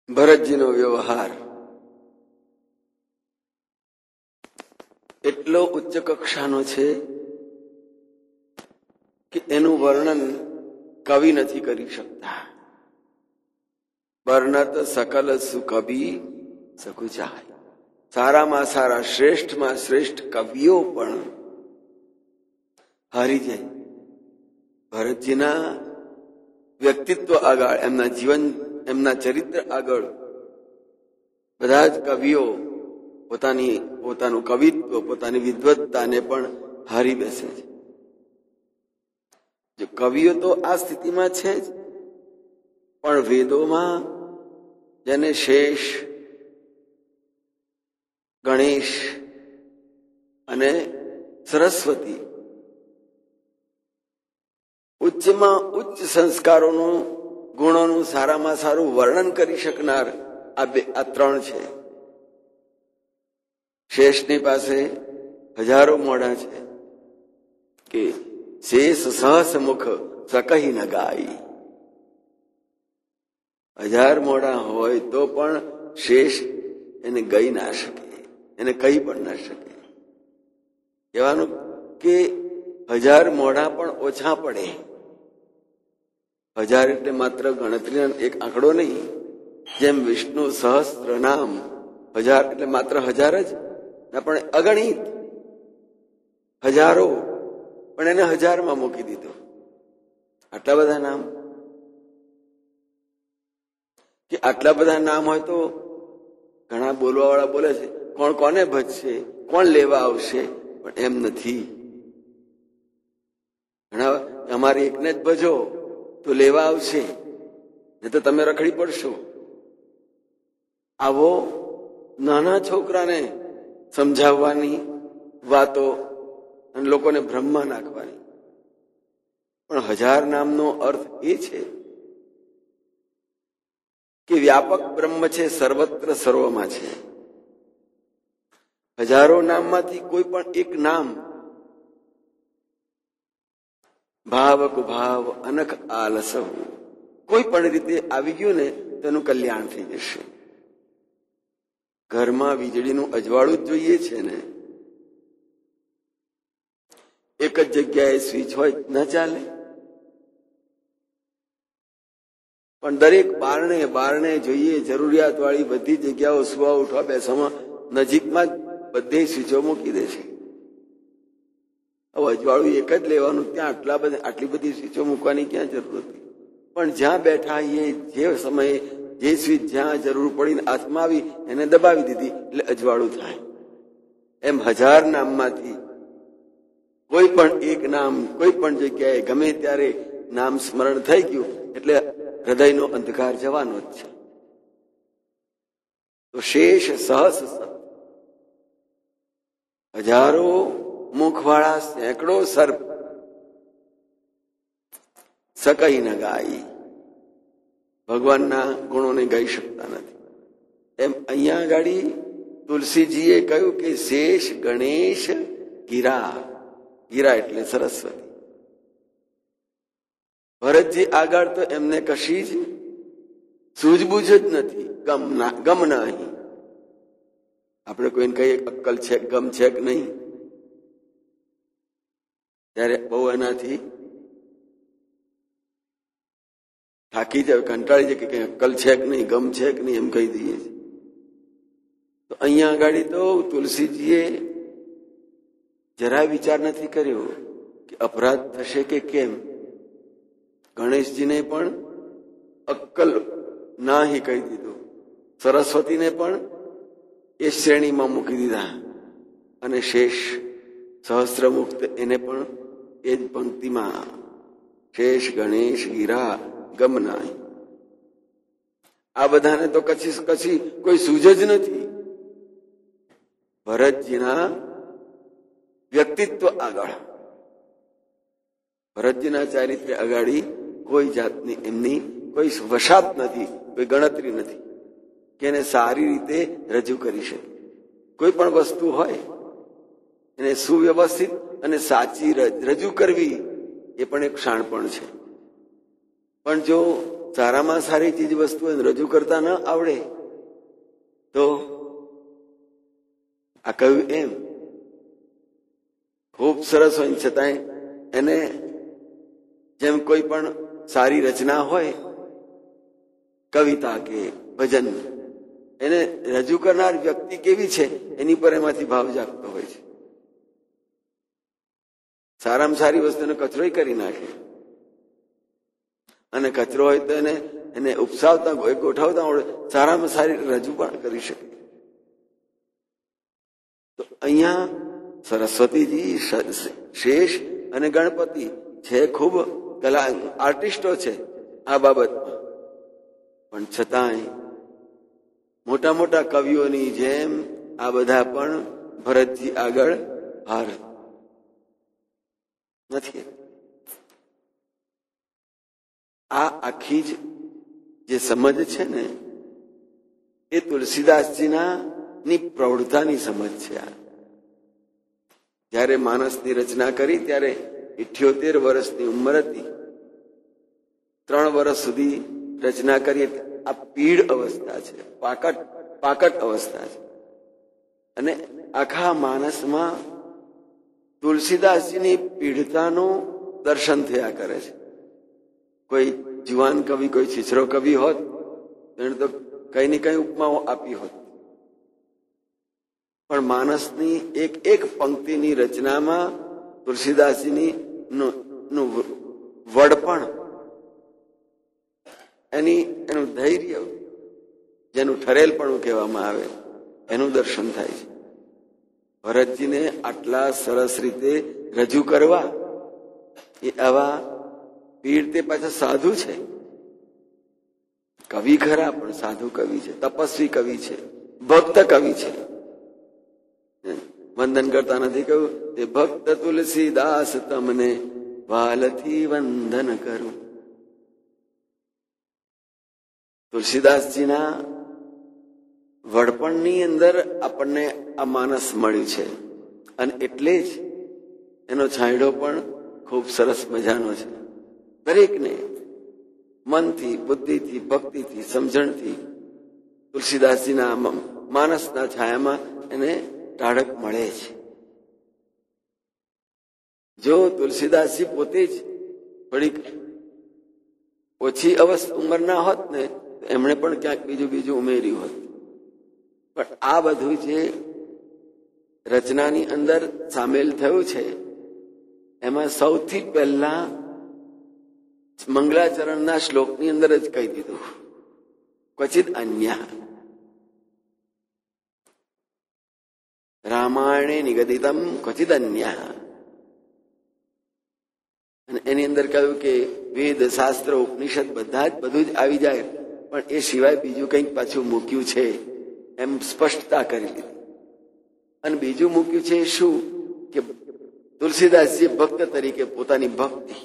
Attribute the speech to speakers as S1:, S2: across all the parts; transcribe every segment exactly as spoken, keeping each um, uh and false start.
S1: ભરતજીનો વ્યવહાર એટલો ઉચ્ચ કક્ષાનો છે કે એનું વર્ણન કવિ નથી કરી શકતા. વર્ણત સકલ સુકવિ સકુચાય. સારામાં સારા શ્રેષ્ઠમાં શ્રેષ્ઠ કવિઓ પણ હારી જાય ભરતજીના વ્યક્તિત્વ આગળ, એમના જીવન, એમના ચરિત્ર આગળ. બધા જ કવિઓ પોતાની પોતાનું કવિત્વ, પોતાની વિદ્વત્તાને પણ હારી બેસે છે. જો કવિઓ તો આ સ્થિતિમાં છે જ, પણ વેદોમાં જેને શેષ, ગણેશ અને સરસ્વતી ઉચ્ચમાં ઉચ્ચ સંસ્કારોનું, ગુણોનું સારામાં સારું વર્ણન કરી શકનાર આ બે આ ત્રણ છે. શેષની પાસે હજારો મોઢા છે કે શેષ સહસ મુખ સકહી ન ગાય. હજાર મોઢા હોય તો પણ શેષ એને ગઈ ના શકે, એને કહી પણ ના શકે. કહેવાનું કે હજાર મોઢા પણ ઓછા પડે. હજાર એટલે માત્ર ગણતરીનો એક આંકડો નહીં. જેમ વિષ્ણુ સહસ્ત્ર નામ, હજાર એટલે માત્ર હજાર જ પણ અગણિત, હજારો, પણ એને હજારમાં મૂકી દીધો. આટલા બધા નામ, કે આટલા બધા નામ હોય તો ઘણા બોલવા વાળા બોલે છે કોણ કોને ભજશે, કોણ લેવા આવશે, પણ એમ નથી. ઘણા અમારે એકને જ ભજો તો લેવા આવશે, નહીં તો તમે રખડી પડશો. આવો નાના છોકરાને સમજાવવાની વાતો અને લોકોને ભ્રમમાં નાખવાની. પણ હજાર નામનો અર્થ એ છે કે વ્યાપક બ્રહ્મ છે, સર્વત્ર સર્વમાં છે. હજારો નામમાંથી કોઈ પણ એક નામ ભાવ કુભાવ અનખ આલસહુ કોઈ પણ રીતે આવી ગયું ને તેનું કલ્યાણ થઈ જશે. ઘરમાં વીજળીનું અજવાળું જ જોઈએ છે ને, એક જ જગ્યાએ સ્વિચ હોય ન ચાલે. પણ દરેક બારણે બારણે જોઈએ, જરૂરિયાત વાળી બધી જગ્યાઓ સુવા ઉઠવા બેસવામાં નજીકમાં જ બધે સ્વિચો મૂકી દે છે. હવે અજવાળું એક જ લેવાનું, ત્યાં આટલા બધા આટલી બધી સ્વિચો મૂકવાની ક્યાં જરૂર હતી? પણ જ્યાં બેઠા એ જે સમયે જે સ્વિચ જ્યાં જરૂર પડીને હાથમાં આવી એને દબાવી દીધી એટલે અજવાળું થાય. એમ હજાર નામમાંથી કોઈ પણ એક નામ કોઈ પણ જગ્યાએ ગમે ત્યારે નામ સ્મરણ થઈ ગયું એટલે હૃદયનો અંધકાર જવાનો જ છે. તો શેષ સહસ સત, હજારો મુખવાળા સેંકડો સર્પ સકઈ ન ગાય, ભગવાનના ગુણોને ગાઈ શકતા નથી. એમ અહીંયા ગાડી તુલસીજીએ કહ્યું કે શેષ ગણેશ ગીરા, ગીરા એટલે સરસ્વતી. ભરતજી આગળ તો એમને કશી જ સૂઝબૂઝ જ નથી, ગમ ના ગમ નહીં. આપણે કોઈને કહીએ અક્કલ છે, ગમ છે કે નહીં, ત્યારે બહુ એનાથી થાકી જાય, કંટાળી જાય કે અક્કલ છે કે નહીં, ગમ છે કે નહીં એમ કહી દઈએ. તો અહીંયા આગળ તો તુલસીજીએ જરાય વિચાર નથી કર્યો કે અપરાધ થશે કે કેમ. ગણેશજીને પણ અક્કલ નાહી કહી દીધું, સરસ્વતીને પણ એ શ્રેણીમાં મૂકી દીધા, અને શેષ સહસ્ત્રમુક્ત એને પણ એ જ પંક્તિમાં શેષ ગણેશ ગીરા ગમનાય. આ બધાને તો કછી કછી કોઈ સૂઝ જ નથી. ભરતજીના વ્યક્તિત્વ આગળ, ભરતજીના ચારિત્ર્ય અગાડી કોઈ જાતની એમની કોઈ વશાત નથી, કોઈ ગણતરી નથી કે એને સારી રીતે રજૂ કરી શકે. કોઈ પણ વસ્તુ હોય એને સુવ્યવસ્થિત અને સાચી રજૂ કરવી એ પણ એક શાણપણ છે. પણ જો સારામાં સારી ચીજ વસ્તુ રજૂ કરતા ન આવડે તો આ કહ્યું એમ ખૂબ સરસ હોય છતાંય એને જેમ કોઈ પણ સારી રચના હોય, કવિતા કે ભજન, એને રજૂ કરનાર વ્યક્તિ કેવી છે એની પર એમાંથી ભાવ જાગતો હોય છે. સારામાં સારી વસ્તુને કચરો કરી નાખે અને કચરો હોય તો એને એને ઉપસાવતા ગોઠવતા આવડે, સારામાં સારી રજૂ પણ કરી શકે. તો અહીંયા સરસ્વતીજી, શેષ અને ગણપતિ છે, ખૂબ કલા આર્ટિસ્ટો છે આ બાબતમાં, પણ છતાંય મોટા મોટા કવિઓની જેમ આ બધા પણ ભરતજી આગળ હાર નથી. આ આખી જ જે સમજ છે ને એ તુલસીદાસજીના ની પ્રૌઢતાની સમજ છે. આ જયારે માનસની રચના કરી ત્યારે ઇઠ્યોતેર વર્ષની ઉંમર હતી. ત્રણ વર્ષ સુધી રચના કરી. આ પીઢ અવસ્થા છે, પાકટ પાકટ અવસ્થા છે. અને આખા માનસમાં તુલસીદાસજીની પીઢતાનું દર્શન થયા કરે છે. કોઈ જુવાન કવિ, કોઈ છીછરો કવિ હોત એને તો કઈ ને કઈ ઉપમાઓ આપી હોત, પણ માનસની એક એક પંક્તિની રચનામાં તુલસીદાસજીની નું વડપણ, એની એનું ધૈર્ય, જેનું ઠરેલપણું કહેવામાં આવે, એનું દર્શન થાય છે. ભરતજીને આટલા સરસ રીતે રજૂ કરવા એ આવા પીર તે પાછા સાધુ છે, કવિ ખરા પણ સાધુ કવિ છે, તપસ્વી કવિ છે, ભક્ત કવિ છે. વંદન કરતા નથી કહ્યું તે ભક્ત તુલસીદાસ તમને વાલથી વંદન કરું. તુલસીદાસજીના વડપણની અંદર આપણને આ માનસ મળ્યું છે અને એટલે જ એનો છાંયડો પણ ખૂબ સરસ મજાનો છે. દરેકને મનથી, બુદ્ધિથી, ભક્તિથી, સમજણથી તુલસીદાસજીના માનસના છાયામાં એને ટાઢક મળે છે. જો તુલસીદાસજી પોતે જ થોડીક ઓછી અવસ્થા ઉંમરના હોત ને એમણે પણ ક્યાંક બીજું બીજું ઉમેર્યું હોત. પણ આ બધું જે રચનાની અંદર સામેલ થયું છે એમાં સૌથી પહેલા મંગલાચરણના શ્લોકની અંદર જ કહી દીધું, ક્વચિત અન્ય રામાયણે નિગદિતમ ક્વચિત અન્ય. અને એની અંદર કહ્યું કે વેદ, શાસ્ત્ર, ઉપનિષદ બધા જ બધું જ આવી જાય, પણ એ સિવાય બીજું કંઈક પાછું મૂક્યું છે એમ સ્પષ્ટતા કરી લીધી. અને બીજું મૂક્યું છે શું કે તુલસીદાસજી ભક્ત તરીકે પોતાની ભક્તિ,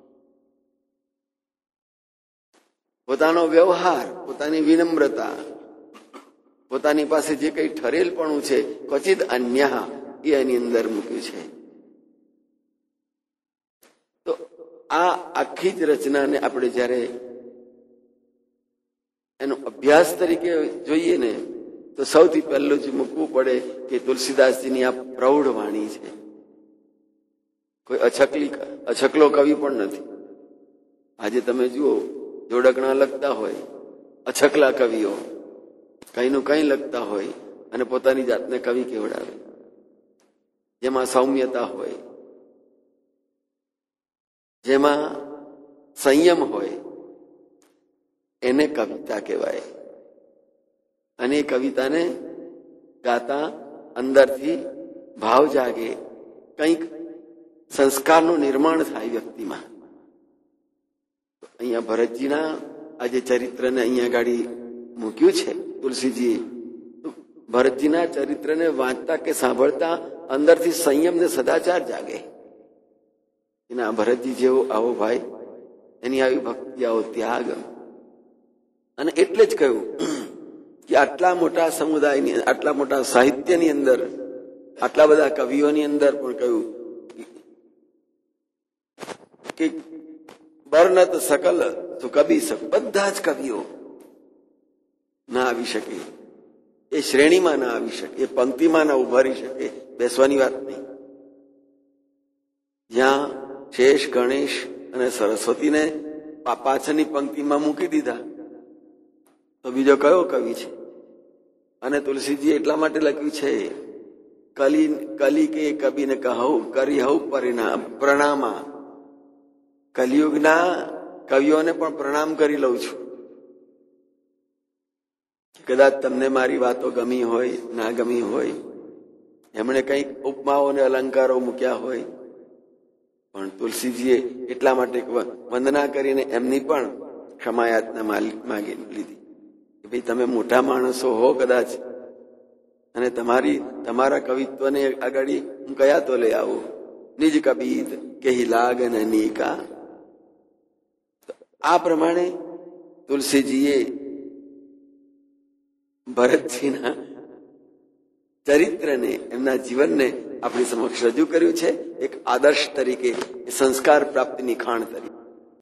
S1: પોતાનો વ્યવહાર, પોતાની વિનમ્રતા, પોતાની પાસે જે કઈ ઠરેલપણું છે, ક્વચિત અન્ય એ એની અંદર મૂક્યું છે. તો આ આખી જ રચનાને આપણે જયારે એનો અભ્યાસ તરીકે જોઈએ ને તો સૌથી પહેલું જ મૂકવું પડે કે તુલસીદાસજીની આ પ્રૌઢ વાણી છે. કોઈ અછકલી અછકલો કવિ પણ નથી. આજે તમે જુઓ જોડકણા લખતા હોય અછકલા કવિઓ, કઈનું કઈ લખતા હોય અને પોતાની જાતને કવિ કેવડાવે, જેમાં સૌમ્યતા હોય, જેમાં સંયમ હોય, એને કવિતા કહેવાય. અને એ કવિતાને ગાતા અંદરથી ભાવ જાગે, કંઈક સંસ્કારનું નિર્માણ થાય વ્યક્તિમાં. અહીંયા ભરતજીના આ જે ચરિત્રને અહીંયા ગાડી મૂક્યું છે તુલસીજીએ, ભરતજીના ચરિત્રને વાંચતા કે સાંભળતા અંદરથી સંયમ ને સદાચાર જાગે. એના ભરતજી જેવો આવો ભાઈ, એની આવી ભક્તિ, આવો ત્યાગ. અને એટલે જ કહ્યું કે આટલા મોટા સમુદાયની, આટલા મોટા સાહિત્યની અંદર, આટલા બધા કવિઓની અંદર પણ કહ્યું કે બરનત સકલ તો કવિ સક, બધા જ કવિઓ ના આવી શકે, એ શ્રેણીમાં ના આવી શકે, એ પંક્તિમાં ના ઉભારી શકે, બેસવાની વાત નહીં. જ્યાં શેષ, ગણેશ અને સરસ્વતીને પાછળની પંક્તિમાં મૂકી દીધા તો બીજો કયો કવિ છે? અને તુલસીજી એટલા માટે લખ્યું છે, કલી કલી કે કબીને કહું કરી હઉ પરિણામ પ્રણામા. કલિયુગના કવિઓને પણ પ્રણામ કરી લઉં છું. કદાચ તમને મારી વાતો ગમી હોય, ના ગમી હોય, એમણે કંઈક ઉપમાઓ અને અલંકારો મૂક્યા હોય, પણ તુલસીજીએ એટલા માટે વંદના કરીને એમની પણ ક્ષમાયાતના માગી લીધી કે ભાઈ તમે મોટા માણસો હો કદાચ, અને તમારી તમારા કવિત્વને આગળ હું કયા તો લઈ આવું, નિજ કબીત કહી લાગન નીકા. આ પ્રમાણે તુલસીજીએ ભરતજીના ચરિત્રને, એમના જીવનને આપણી સમક્ષ રજૂ કર્યું છે, એક આદર્શ તરીકે, સંસ્કાર પ્રાપ્તિની ખાણ તરીકે.